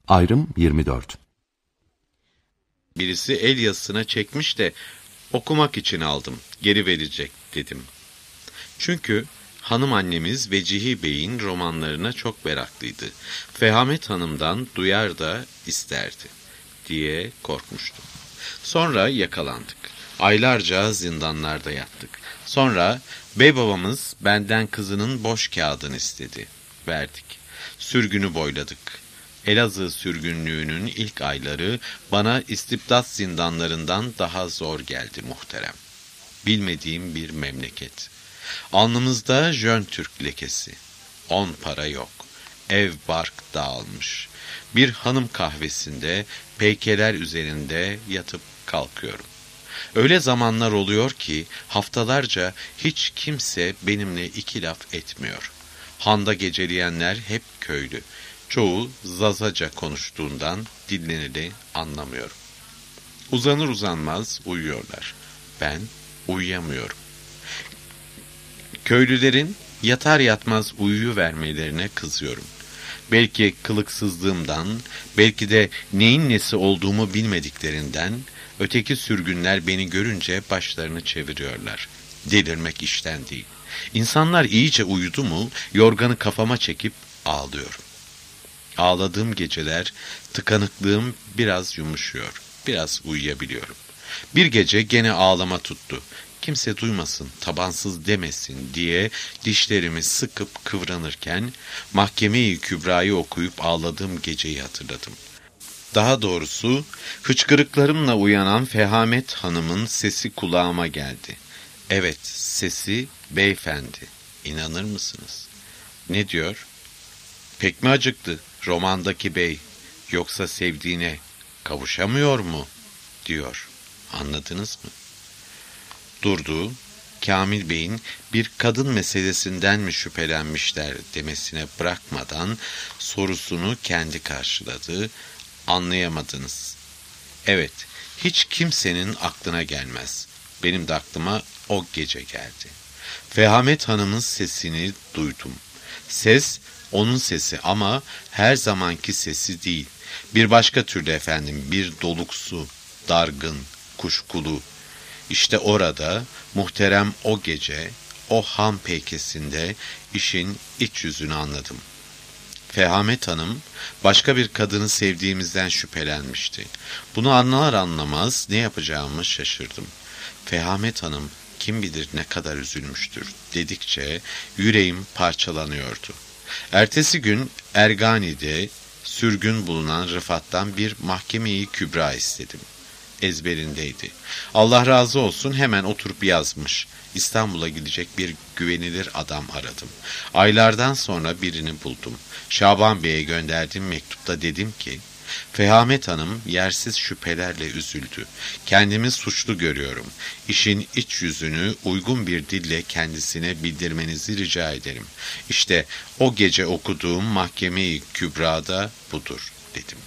Ayrım 24. Birisi el yazısına çekmiş de okumak için aldım, geri verecek dedim. Çünkü hanım annemiz Vecihi Bey'in romanlarına çok meraklıydı. Fehamet Hanım'dan duyar da isterdi diye korkmuştum. Sonra yakalandık. Aylarca zindanlarda yattık. Sonra bey babamız benden kızının boş kağıdını istedi. Verdik. Sürgünü boyladık. Elazığ sürgünlüğünün ilk ayları bana istibdat zindanlarından daha zor geldi muhterem. Bilmediğim bir memleket. Alnımızda Jön Türk lekesi. 10 para yok. Ev bark dağılmış. Bir hanım kahvesinde, peykeler üzerinde yatıp kalkıyorum. Öyle zamanlar oluyor ki haftalarca hiç kimse benimle iki laf etmiyor. Handa geceleyenler hep köylü. Çoğu Zazaca konuştuğundan dinleneni anlamıyorum. Uzanır uzanmaz uyuyorlar. Ben uyuyamıyorum. Köylülerin yatar yatmaz uyuyuvermelerine kızıyorum. Belki kılıksızlığımdan, belki de neyin nesi olduğumu bilmediklerinden, öteki sürgünler beni görünce başlarını çeviriyorlar. Delirmek işten değil. İnsanlar iyice uyudu mu, yorganı kafama çekip ağlıyorum. Ağladığım geceler tıkanıklığım biraz yumuşuyor, biraz uyuyabiliyorum. Bir gece gene ağlama tuttu. Kimse duymasın, tabansız demesin diye dişlerimi sıkıp kıvranırken Mahkeme-i Kübra'yı okuyup ağladığım geceyi hatırladım. Daha doğrusu hıçkırıklarımla uyanan Fehamet Hanım'ın sesi kulağıma geldi. Evet, sesi beyefendi. İnanır mısınız? Ne diyor? Pek mi acıktı romandaki bey, yoksa sevdiğine kavuşamıyor mu? Diyor. Anladınız mı? Durdu, Kamil Bey'in bir kadın meselesinden mi şüphelenmişler demesine bırakmadan sorusunu kendi karşıladı. Anlayamadınız. Evet, hiç kimsenin aklına gelmez. Benim de aklıma o gece geldi. Fehamet Hanım'ın sesini duydum. Ses onun sesi ama her zamanki sesi değil. Bir başka türlü efendim, bir doluksu, dargın, kuşkulu. İşte orada muhterem o gece, o ham peykesinde işin iç yüzünü anladım. Fehamet Hanım başka bir kadını sevdiğimizden şüphelenmişti. Bunu anlar anlamaz ne yapacağımı şaşırdım. Fehamet Hanım kim bilir ne kadar üzülmüştür dedikçe yüreğim parçalanıyordu. Ertesi gün Ergani'de sürgün bulunan Rıfat'tan bir Mahkeme-i Kübra istedim. Ezberindeydi. Allah razı olsun hemen oturup yazmış. İstanbul'a gidecek bir güvenilir adam aradım. Aylardan sonra birini buldum. Şaban Bey'e gönderdiğim mektupta dedim ki, Fehamet Hanım yersiz şüphelerle üzüldü. Kendimi suçlu görüyorum. İşin iç yüzünü uygun bir dille kendisine bildirmenizi rica ederim. İşte o gece okuduğum Mahkeme-i Kübra'da budur dedim.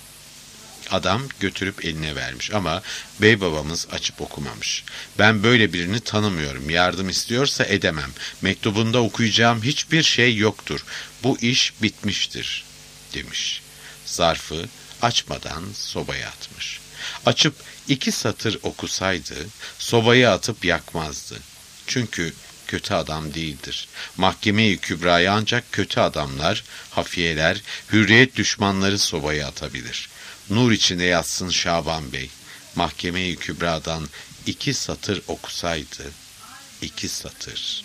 Adam götürüp eline vermiş ama bey babamız açıp okumamış. Ben böyle birini tanımıyorum. Yardım istiyorsa edemem. Mektubunda okuyacağım hiçbir şey yoktur. Bu iş bitmiştir demiş. Zarfı açmadan sobaya atmış. Açıp 2 satır okusaydı sobaya atıp yakmazdı. Çünkü kötü adam değildir. Mahkeme-i Kübra'yı ancak kötü adamlar, hafiyeler, hürriyet düşmanları sobaya atabilir. Nur içinde yatsın Şaban Bey. Mahkeme-i Kübra'dan 2 satır okusaydı, 2 satır.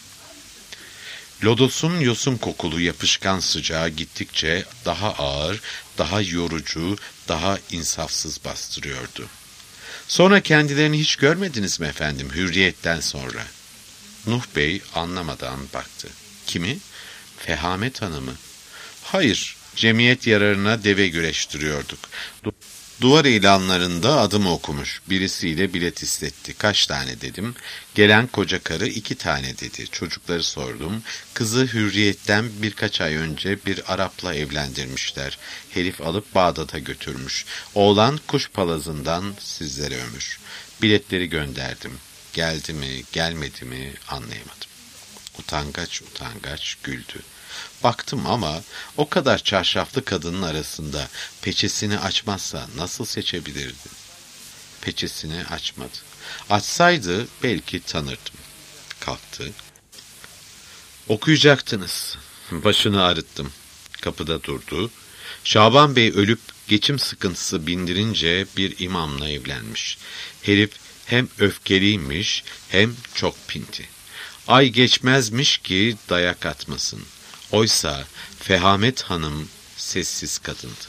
Lodosun yosun kokulu yapışkan sıcağı gittikçe daha ağır, daha yorucu, daha insafsız bastırıyordu. Sonra kendilerini hiç görmediniz mi efendim hürriyetten sonra? Nuh Bey anlamadan baktı. Kimi? Fehamet Hanım'ı. Hayır, cemiyet yararına deve güreştiriyorduk. Duvar ilanlarında adımı okumuş. Birisiyle bilet istetti. Kaç tane dedim. Gelen koca karı 2 tane dedi. Çocukları sordum. Kızı hürriyetten birkaç ay önce bir Arap'la evlendirmişler. Herif alıp Bağdat'a götürmüş. Oğlan kuş palazından sizlere ömür. Biletleri gönderdim. Geldi mi, gelmedi mi anlayamadım. Utangaç utangaç güldü. Baktım ama o kadar çarşaflı kadının arasında peçesini açmazsa nasıl seçebilirdi? Peçesini açmadı. Açsaydı belki tanırdım. Kalktı. Okuyacaktınız. Başını ağrıttım. Kapıda durdu. Şaban Bey ölüp geçim sıkıntısı bindirince bir imamla evlenmiş. Herif hem öfkeliymiş hem çok pinti. Ay geçmezmiş ki dayak atmasın. Oysa Fehamet Hanım sessiz kadındı.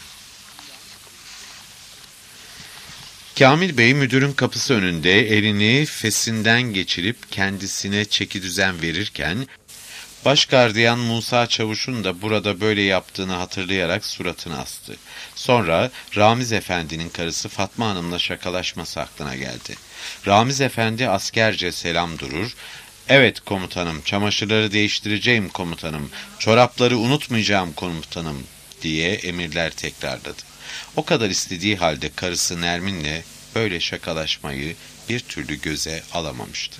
Kamil Bey müdürün kapısı önünde elini fesinden geçirip kendisine çekidüzen verirken, başgardiyan Musa Çavuş'un da burada böyle yaptığını hatırlayarak suratını astı. Sonra Ramiz Efendi'nin karısı Fatma Hanım'la şakalaşması aklına geldi. Ramiz Efendi askerce selam durur, "Evet komutanım, çamaşırları değiştireceğim komutanım, çorapları unutmayacağım komutanım" diye emirler tekrarladı. O kadar istediği halde karısı Nermin'le böyle şakalaşmayı bir türlü göze alamamıştı.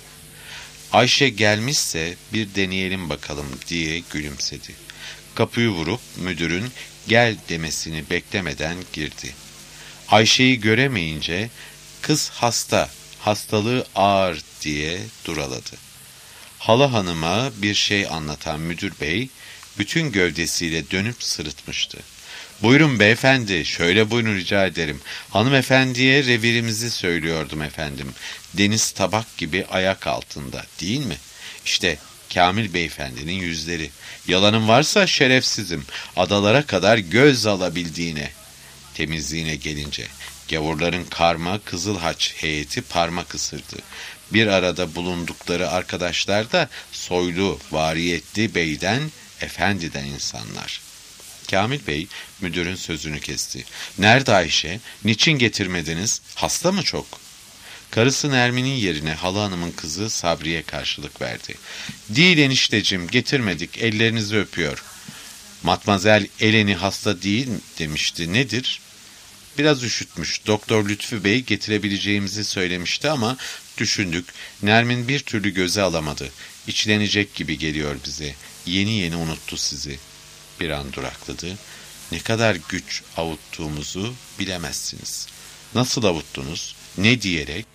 Ayşe gelmişse bir deneyelim bakalım diye gülümsedi. Kapıyı vurup müdürün gel demesini beklemeden girdi. Ayşe'yi göremeyince kız hasta, hastalığı ağır diye duraladı. Hala hanıma bir şey anlatan müdür bey bütün gövdesiyle dönüp sırıtmıştı. "Buyurun beyefendi, şöyle buyurun rica ederim. Hanımefendiye revirimizi söylüyordum efendim. Deniz tabak gibi ayak altında, değil mi? İşte Kamil beyefendinin yüzleri. Yalanım varsa şerefsizim. Adalara kadar göz alabildiğine." Temizliğine gelince, gavurların karma Kızılhaç heyeti parmak ısırdı. Bir arada bulundukları arkadaşlar da soylu, variyetli beyden, efendiden insanlar. Kamil Bey müdürün sözünü kesti. "Nerede Ayşe? Niçin getirmediniz? Hasta mı çok?" Karısı Nermin'in yerine hala hanımın kızı Sabriye karşılık verdi. "Değil enişteciğim, getirmedik, ellerinizi öpüyor." "Matmazel Eleni hasta değil demişti, nedir?" "Biraz üşütmüş. Doktor Lütfü Bey getirebileceğimizi söylemişti ama düşündük. Nermin bir türlü göze alamadı. İçlenecek gibi geliyor bize. Yeni yeni unuttu sizi." Bir an durakladı. "Ne kadar güç avuttuğumuzu bilemezsiniz." "Nasıl avuttunuz? Ne diyerek?"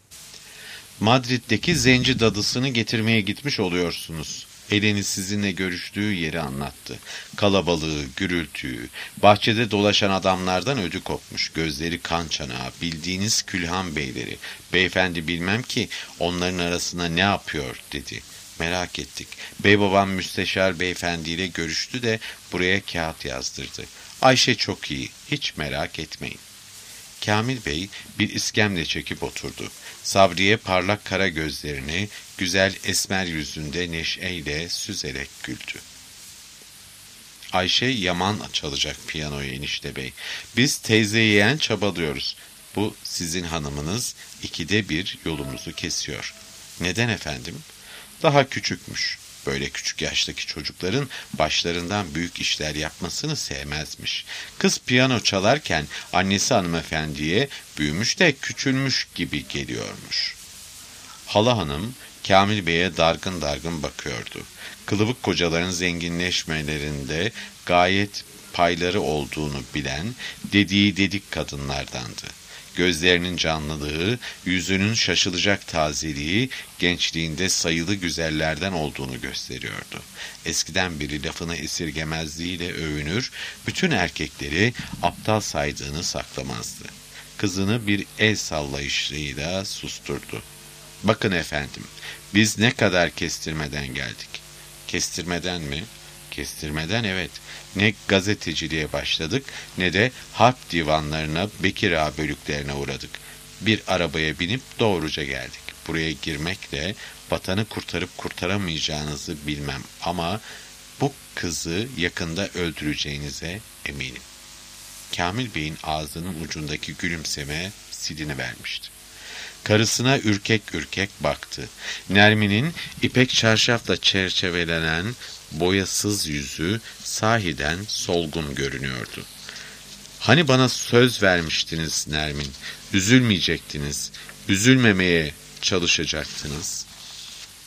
"Madrid'deki zenci dadısını getirmeye gitmiş oluyorsunuz." Eleni sizinle görüştüğü yeri anlattı. Kalabalığı, gürültüyü, bahçede dolaşan adamlardan ödü kopmuş, gözleri kan çanağı, bildiğiniz Külhan beyleri. "Beyefendi bilmem ki onların arasında ne yapıyor" dedi. "Merak ettik. Beybabam müsteşar beyefendiyle görüştü de buraya kağıt yazdırdı. Ayşe çok iyi, hiç merak etmeyin." Kamil Bey bir iskemle çekip oturdu. Sabriye parlak kara gözlerini güzel esmer yüzünde neşeyle süzerek güldü. "Ayşe yaman çalacak piyanoyu enişte bey. Biz teyze yeğen çabalıyoruz. Bu sizin hanımınız 2'de 1 yolumuzu kesiyor." "Neden efendim?" "Daha küçükmüş. Böyle küçük yaştaki çocukların başlarından büyük işler yapmasını sevmezmiş. Kız piyano çalarken annesi hanımefendiye büyümüş de küçülmüş gibi geliyormuş." Hala hanım Kamil Bey'e dargın dargın bakıyordu. Kılıbık kocaların zenginleşmelerinde gayet payları olduğunu bilen, dediği dedik kadınlardandı. Gözlerinin canlılığı, yüzünün şaşılacak tazeliği, gençliğinde sayılı güzellerden olduğunu gösteriyordu. Eskiden beri lafını esirgemezliğiyle övünür, bütün erkekleri aptal saydığını saklamazdı. Kızını bir el sallayışıyla susturdu. "Bakın efendim, biz ne kadar kestirmeden geldik." "Kestirmeden mi?" "Kestirmeden evet. Ne gazeteciliğe başladık ne de harp divanlarına, Bekir Ağa bölüklerine uğradık. Bir arabaya binip doğruca geldik. Buraya girmekle vatanı kurtarıp kurtaramayacağınızı bilmem ama bu kızı yakında öldüreceğinize eminim." Kamil Bey'in ağzının ucundaki gülümseme silinivermişti. Karısına ürkek ürkek baktı. Nermin'in ipek çarşafla çerçevelenen boyasız yüzü sahiden solgun görünüyordu. "Hani bana söz vermiştiniz Nermin, üzülmeyecektiniz, üzülmemeye çalışacaktınız."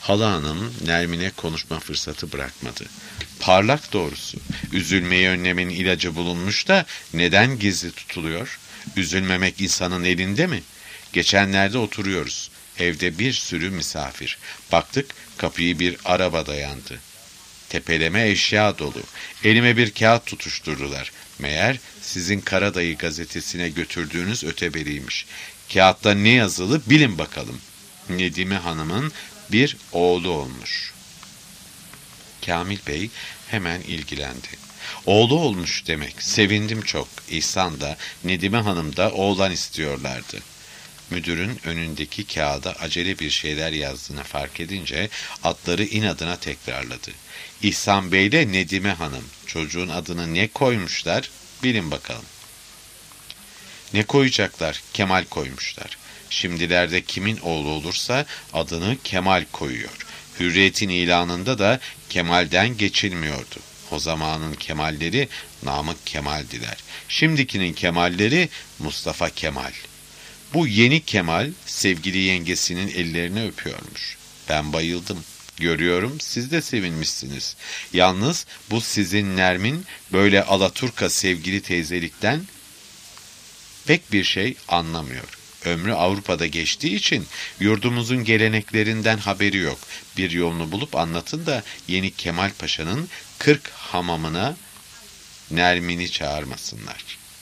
Hala Hanım Nermin'e konuşma fırsatı bırakmadı. Parlak doğrusu. Üzülmeyi önlemenin ilacı bulunmuş da neden gizli tutuluyor? Üzülmemek insanın elinde mi? Geçenlerde oturuyoruz. Evde bir sürü misafir. Baktık kapıyı bir araba dayandı. Tepeleme eşya dolu. Elime bir kağıt tutuşturdular. Meğer sizin Karadayı gazetesine götürdüğünüz öteberiymiş. Kağıtta ne yazılı bilin bakalım. Nedime Hanım'ın bir oğlu olmuş. Kamil Bey hemen ilgilendi. Oğlu olmuş demek. Sevindim çok. İhsan da Nedime Hanım da oğlan istiyorlardı. Müdürün önündeki kağıda acele bir şeyler yazdığını fark edince adları inadına tekrarladı. İhsan Bey ile Nedime Hanım. Çocuğun adını ne koymuşlar? Bilin bakalım. Ne koyacaklar? Kemal koymuşlar. Şimdilerde kimin oğlu olursa adını Kemal koyuyor. Hürriyet'in ilanında da Kemal'den geçilmiyordu. O zamanın Kemalleri Namık Kemal'diler. Şimdikinin Kemalleri Mustafa Kemal. Bu yeni Kemal sevgili yengesinin ellerini öpüyormuş. Ben bayıldım. Görüyorum siz de sevinmişsiniz. Yalnız bu sizin Nermin böyle alaturka sevgili teyzelikten pek bir şey anlamıyor. Ömrü Avrupa'da geçtiği için yurdumuzun geleneklerinden haberi yok. Bir yolunu bulup anlatın da yeni Kemal Paşa'nın 40 hamamına Nermin'i çağırmasınlar.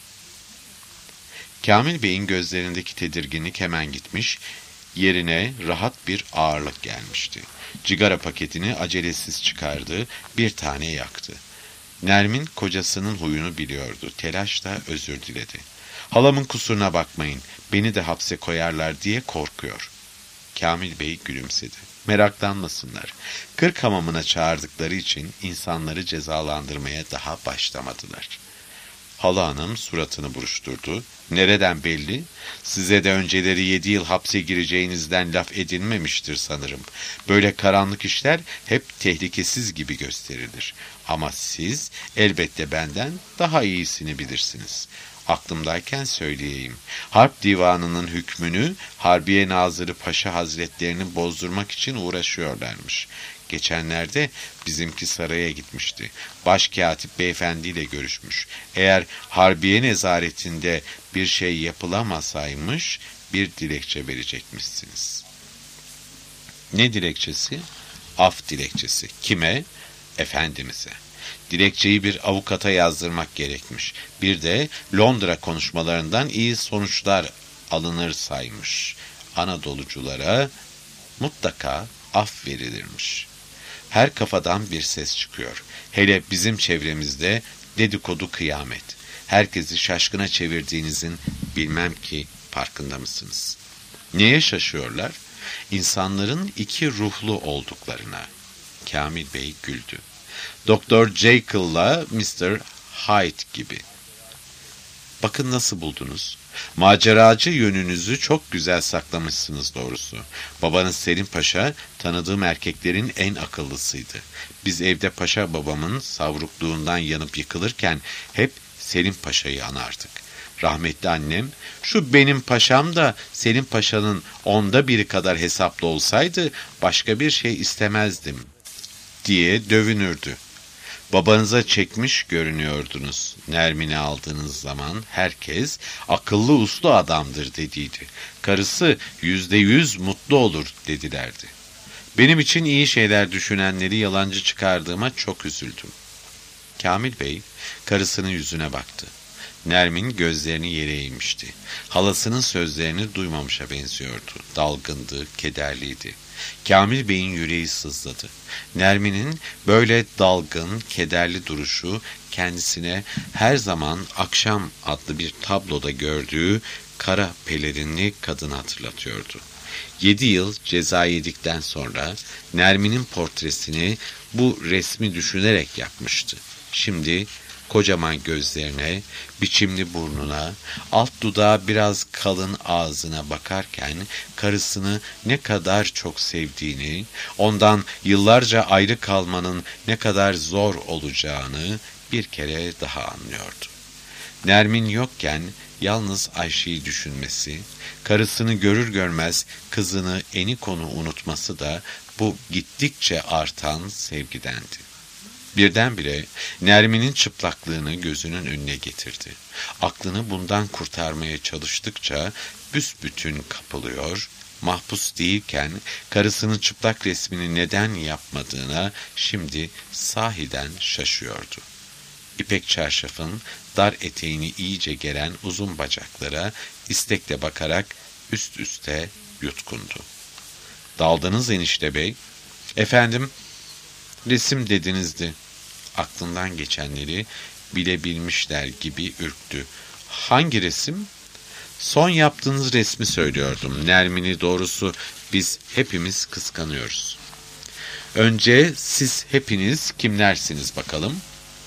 Kamil Bey'in gözlerindeki tedirginlik hemen gitmiş, yerine rahat bir ağırlık gelmişti. Cigara paketini acelesiz çıkardı, bir tane yaktı. Nermin kocasının huyunu biliyordu, telaşla özür diledi. Halamın kusuruna bakmayın, beni de hapse koyarlar diye korkuyor. Kamil Bey gülümsedi. Meraklanmasınlar. 40 hamamına çağırdıkları için insanları cezalandırmaya daha başlamadılar. Hala Hanım suratını buruşturdu. Nereden belli? Size de önceleri 7 yıl hapse gireceğinizden laf edilmemiştir sanırım. Böyle karanlık işler hep tehlikesiz gibi gösterilir. Ama siz elbette benden daha iyisini bilirsiniz. Aklımdayken söyleyeyim. Harp divanının hükmünü Harbiye Nazırı Paşa Hazretlerini bozdurmak için uğraşıyorlarmış. Geçenlerde bizimki saraya gitmişti. Başkatip beyefendiyle görüşmüş. Eğer Harbiye nezaretinde bir şey yapılamasaymış bir dilekçe verecekmişsiniz. Ne dilekçesi? Af dilekçesi. Kime? Efendimiz'e. Dilekçeyi bir avukata yazdırmak gerekmiş. Bir de Londra konuşmalarından iyi sonuçlar alınır saymış. Anadoluculara mutlaka af verilirmiş. Her kafadan bir ses çıkıyor. Hele bizim çevremizde dedikodu kıyamet. Herkesi şaşkına çevirdiğinizin bilmem ki farkında mısınız? Neye şaşıyorlar? İnsanların iki ruhlu olduklarına. Kamil Bey güldü. Doktor Jekyll'la Mr. Hyde gibi. Bakın nasıl buldunuz? Maceracı yönünüzü çok güzel saklamışsınız doğrusu. Babanız Selim Paşa tanıdığım erkeklerin en akıllısıydı. Biz evde Paşa babamın savrukluğundan yanıp yıkılırken hep Selim Paşa'yı anardık. Rahmetli annem, şu benim paşam da Selim Paşa'nın 1/10 kadar hesaplı olsaydı başka bir şey istemezdim diye dövünürdü. Babanıza çekmiş görünüyordunuz. Nermin'i aldığınız zaman herkes akıllı uslu adamdır dediydi. Karısı %100 mutlu olur dedilerdi. Benim için iyi şeyler düşünenleri yalancı çıkardığıma çok üzüldüm. Kamil Bey karısının yüzüne baktı. Nermin gözlerini yere eğmişti. Halasının sözlerini duymamışa benziyordu. Dalgındı, kederliydi. Kamil Bey'in yüreği sızladı. Nermin'in böyle dalgın, kederli duruşu kendisine her zaman Akşam adlı bir tabloda gördüğü kara pelerinli kadını hatırlatıyordu. 7 yıl ceza yedikten sonra Nermin'in portresini bu resmi düşünerek yapmıştı. Şimdi kocaman gözlerine, biçimli burnuna, alt dudağı biraz kalın ağzına bakarken karısını ne kadar çok sevdiğini, ondan yıllarca ayrı kalmanın ne kadar zor olacağını bir kere daha anlıyordu. Nermin yokken yalnız Ayşe'yi düşünmesi, karısını görür görmez kızını eni konu unutması da Bu gittikçe artan sevgidendi. Birdenbire Nermin'in çıplaklığını gözünün önüne getirdi. Aklını bundan kurtarmaya çalıştıkça büsbütün kapılıyor, mahpus değilken karısının çıplak resmini neden yapmadığına şimdi sahiden şaşıyordu. İpek çarşafın dar eteğini iyice geren uzun bacaklara istekle bakarak üst üste yutkundu. "Daldınız enişte bey." "Efendim, resim dedinizdi." Aklından geçenleri bilebilmişler gibi ürktü. "Hangi resim?" "Son yaptığınız resmi söylüyordum. Nermin'i doğrusu biz hepimiz kıskanıyoruz." "Önce siz hepiniz kimlersiniz bakalım?"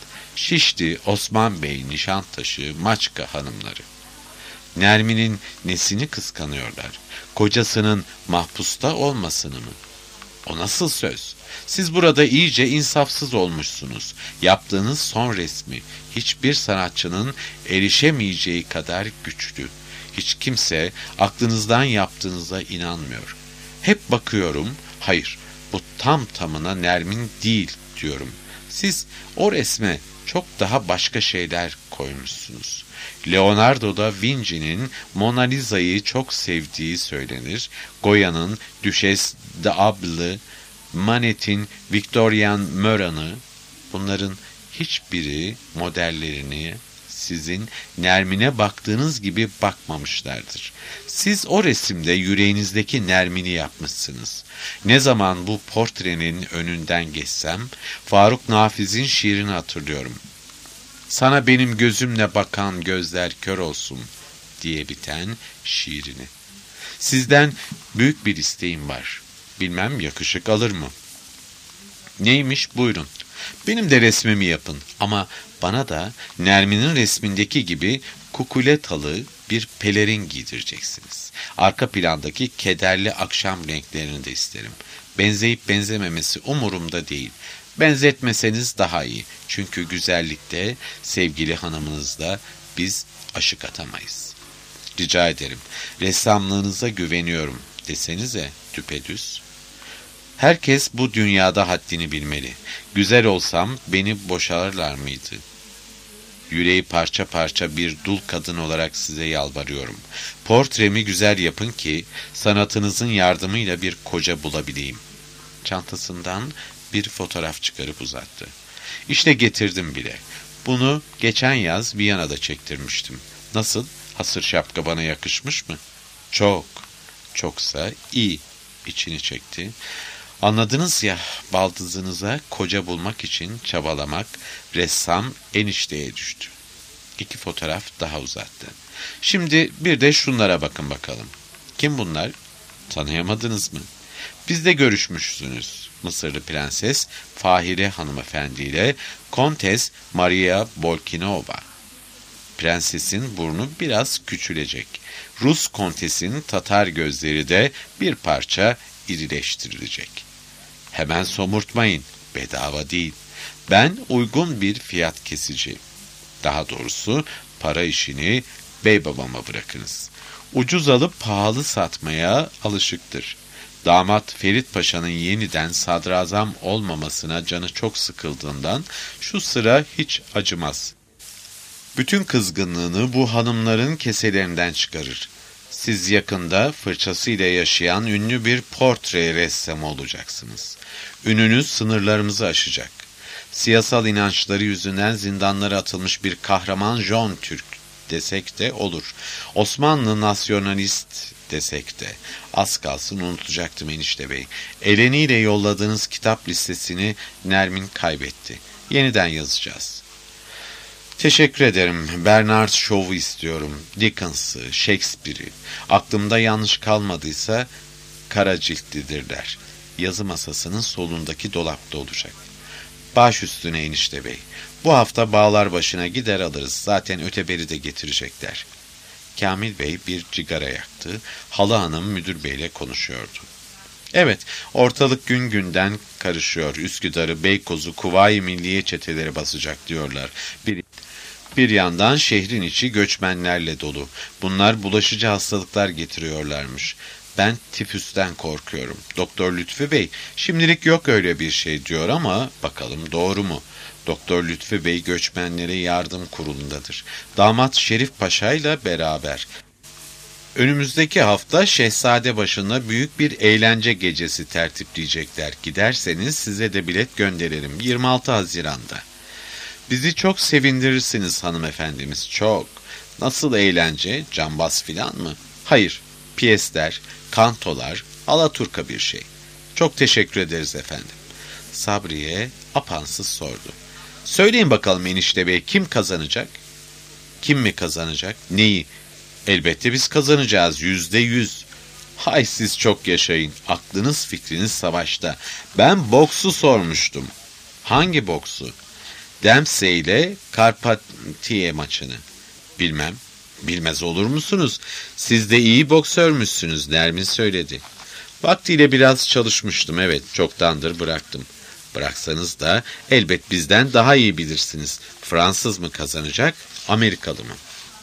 Şişli, Osman Bey, Nişantaşı, Maçka hanımları. Nermin'in nesini kıskanıyorlar? Kocasının mahpusta olmasını mı? O nasıl söz? Siz burada iyice insafsız olmuşsunuz. Yaptığınız son resmi hiçbir sanatçının erişemeyeceği kadar güçlü. Hiç kimse aklınızdan yaptığınıza inanmıyor. Hep bakıyorum, hayır, bu tam tamına Nermin değil diyorum. Siz o resme çok daha başka şeyler koymuşsunuz. Leonardo da Vinci'nin Mona Lisa'yı çok sevdiği söylenir. Goya'nın Duchesse d'Abl'ı, Manet'in Victorian Meuran'ı, bunların hiçbiri modellerini sizin Nermin'e baktığınız gibi bakmamışlardır. Siz o resimde yüreğinizdeki Nermin'i yapmışsınız. Ne zaman bu portrenin önünden geçsem, Faruk Nafiz'in şiirini hatırlıyorum. "Sana benim gözümle bakan gözler kör olsun" diye biten şiirini. Sizden büyük bir isteğim var. Bilmem yakışık alır mı? Neymiş, buyurun. Benim de resmimi yapın ama bana da Nermin'in resmindeki gibi kukuletalı bir pelerin giydireceksiniz. Arka plandaki kederli akşam renklerini de isterim. Benzeyip benzememesi umurumda değil. Benzetmeseniz daha iyi. Çünkü güzellikte, sevgili hanımınızda biz aşık atamayız. Rica ederim, ressamlığınıza güveniyorum desenize düpedüz. Herkes bu dünyada haddini bilmeli. Güzel olsam beni boşarlar mıydı? Yüreği parça parça bir dul kadın olarak size yalvarıyorum. Portremi güzel yapın ki sanatınızın yardımıyla bir koca bulabileyim. Çantasından bir fotoğraf çıkarıp uzattı. İşte getirdim bile. Bunu geçen yaz Viyana'da çektirmiştim. Nasıl? Hasır şapka bana yakışmış mı? Çok. Çoksa iyi. İçini çekti. Anladınız ya, baldızınıza koca bulmak için çabalamak ressam enişteye düştü. 2 fotoğraf daha uzattı. Şimdi bir de şunlara bakın bakalım. Kim bunlar? Tanıyamadınız mı? Bizde görüşmüşsünüz. Mısırlı Prenses Fahire hanımefendi ile Kontes Maria Bolkinova. Prensesin burnu biraz küçülecek. Rus kontesin Tatar gözleri de bir parça irileştirilecek. Hemen somurtmayın, bedava değil. Ben uygun bir fiyat kesici. Daha doğrusu para işini bey babama bırakınız. Ucuz alıp pahalı satmaya alışıktır. Damat Ferit Paşa'nın yeniden sadrazam olmamasına canı çok sıkıldığından şu sıra hiç acımaz. Bütün kızgınlığını bu hanımların keselerinden çıkarır. Siz yakında fırçasıyla yaşayan ünlü bir portre ressamı olacaksınız. Ününüz sınırlarımızı aşacak. Siyasal inançları yüzünden zindanlara atılmış bir kahraman John Türk desek de olur. Osmanlı nasyonalist desek de. Az kalsın unutacaktım enişte bey. Eleniyle yolladığınız kitap listesini Nermin kaybetti. Yeniden yazacağız. Teşekkür ederim. Bernard Shaw'u istiyorum. Dickens'ı, Shakespeare'i. Aklımda yanlış kalmadıysa kara ciltlidirler. Yazı masasının solundaki dolapta olacak. Baş üstüne enişte bey. Bu hafta bağlar başına gider alırız. Zaten öteberi de getirecekler. Kamil Bey bir cigara yaktı. Halı Hanım müdür beyle konuşuyordu. Evet, ortalık gün günden karışıyor. Üsküdar'ı, Beykoz'u, Kuvayi Milliye çeteleri basacak diyorlar. Bir yandan şehrin içi göçmenlerle dolu. Bunlar bulaşıcı hastalıklar getiriyorlarmış. Ben tifüsten korkuyorum. Doktor Lütfü Bey, şimdilik yok öyle bir şey diyor ama bakalım doğru mu? Doktor Lütfü Bey Göçmenlere Yardım Kurulu'ndadır. Damat Şerif Paşa ile beraber. Önümüzdeki hafta Şehzadebaşı'na büyük bir eğlence gecesi tertipleyecekler. Giderseniz size de bilet gönderirim. 26 Haziran'da. Bizi çok sevindirirsiniz hanımefendimiz, çok. Nasıl eğlence? Cambaz filan mı? Hayır, piyesler, kantolar, alaturka bir şey. Çok teşekkür ederiz efendim. Sabriye apansız sordu. Söyleyin bakalım enişte bey, kim kazanacak? Kim mi kazanacak? Neyi? Elbette biz kazanacağız, %100. Hay siz çok yaşayın. Aklınız fikriniz savaşta. Ben boksu sormuştum. Hangi boksu? Dempsey ile Karpatiye maçını. Bilmem. Bilmez olur musunuz? Siz de iyi boksörmüşsünüz, Nermin söyledi. Vaktiyle biraz çalışmıştım, evet, çoktandır bıraktım. Bıraksanız da elbet bizden daha iyi bilirsiniz. Fransız mı kazanacak, Amerikalı mı?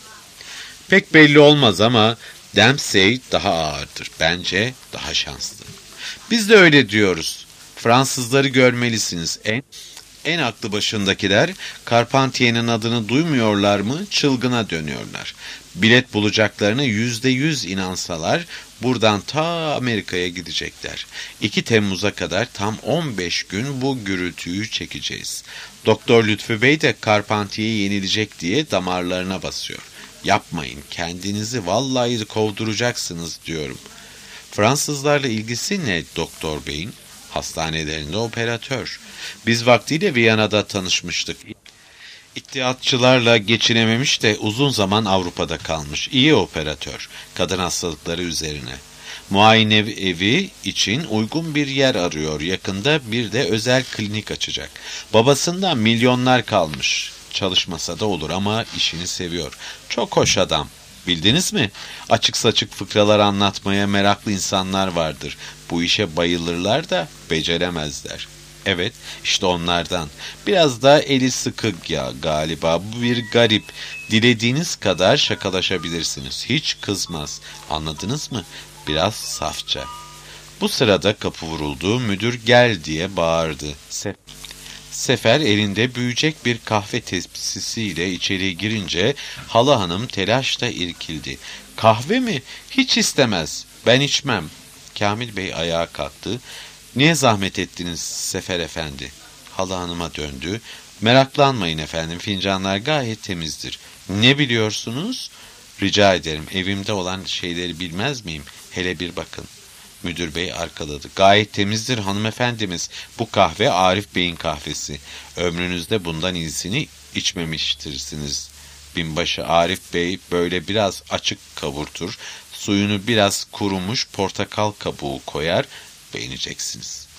Pek belli olmaz ama Dempsey daha ağırdır. Bence daha şanslı. Biz de öyle diyoruz. Fransızları görmelisiniz. En aklı başındakiler Carpentier'in adını duymuyorlar mı çılgına dönüyorlar. Bilet bulacaklarına %100 inansalar buradan ta Amerika'ya gidecekler. 2 Temmuz'a kadar tam 15 gün bu gürültüyü çekeceğiz. Doktor Lütfü Bey de Carpentier'i yenilecek diye damarlarına basıyor. Yapmayın, kendinizi vallahi kovduracaksınız diyorum. Fransızlarla ilgisi ne Doktor Bey'in? Hastanelerinde operatör. Biz vaktiyle Viyana'da tanışmıştık. İttihatçılarla geçinememiş de uzun zaman Avrupa'da kalmış. İyi operatör. Kadın hastalıkları üzerine. Muayene evi için uygun bir yer arıyor. Yakında bir de özel klinik açacak. Babasından milyonlar kalmış. Çalışmasa da olur ama işini seviyor. Çok hoş adam. Bildiniz mi? Açık saçık fıkralar anlatmaya meraklı insanlar vardır. Bu işe bayılırlar da beceremezler. Evet, işte onlardan. Biraz da eli sıkık ya galiba. Bu bir garip. Dilediğiniz kadar şakalaşabilirsiniz. Hiç kızmaz. Anladınız mı? Biraz safça. Bu sırada kapı vuruldu. Müdür gel diye bağırdı. Sefer elinde büyüyecek bir kahve tepsisiyle içeri girince hala hanım telaşla irkildi. Kahve mi? Hiç istemez. Ben içmem. Kamil Bey ayağa kalktı. Niye zahmet ettiniz Sefer efendi? Hala hanıma döndü. Meraklanmayın efendim, fincanlar gayet temizdir. Ne biliyorsunuz? Rica ederim, evimde olan şeyleri bilmez miyim? Hele bir bakın. Müdür bey arkaladı. Gayet temizdir hanımefendimiz. Bu kahve Arif Bey'in kahvesi. Ömrünüzde bundan iyisini içmemiştirsiniz. Binbaşı Arif Bey böyle biraz açık kavurtur. Suyunu biraz kurumuş portakal kabuğu koyar. Beğeneceksiniz.